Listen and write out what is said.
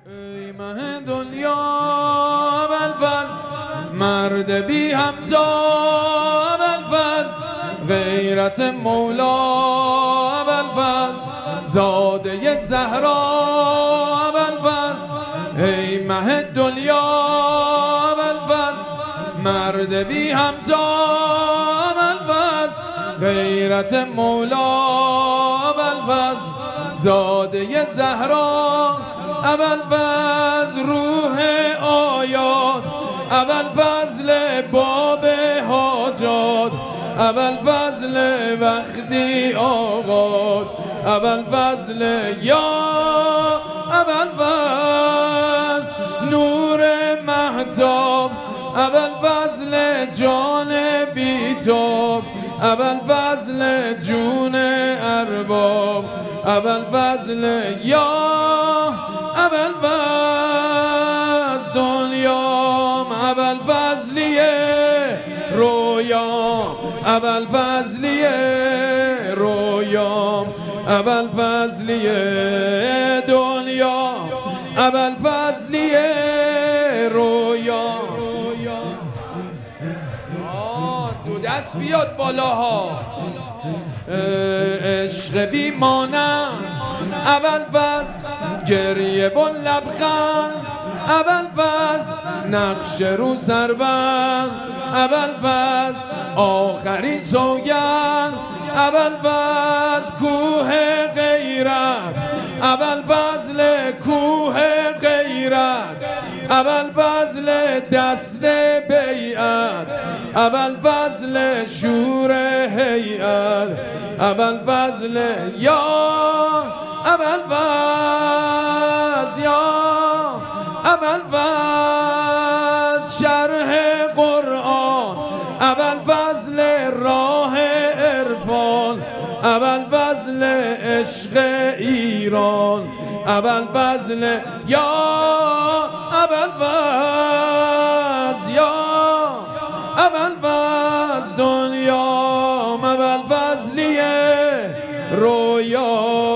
ای مه دنیا ابوالفضل، مرد بی همتا ابوالفضل، غیرت مولا ابوالفضل، زاده زهرا ابوالفضل. ای مه دنیا ابوالفضل، مرد بی همتا ابوالفضل، غیرت مولا ابوالفضل، زاده زهرا ابوالفضل. روح آیات ابوالفضل، باب حاجات ابوالفضل، وقتی آغاز ابوالفضل. یا ابوالفضل نور مهتاب ابوالفضل، جان بیتاب ابوالفضل، جون ارباب ابوالفضل. یا ابوالفضل دنیام ابوالفضلیه، رویام ابوالفضلیه، رویام ابوالفضلیه، دنیام ابوالفضلیه، رویام. دو دست بیاد بالاها. عشق بی مانند ابوالفضل، گریه و لبخند ابوالفضل، نقش رو سربند ابوالفضل، آخرین سوگند ابوالفضل. کوه غیرت ابوالفضل، کوه غیرت ابوالفضل، دست بیعت ابوالفضل، شور هیئت ابوالفضل. یا ابوالفضل، یا ابوالفضل، شرح قرآن ابوالفضل، راه عرفان ابوالفضل، عشق ایران ابوالفضل. یا ابوالفضل، یا ابوالفضل دنیام ابوالفضلیه، رویا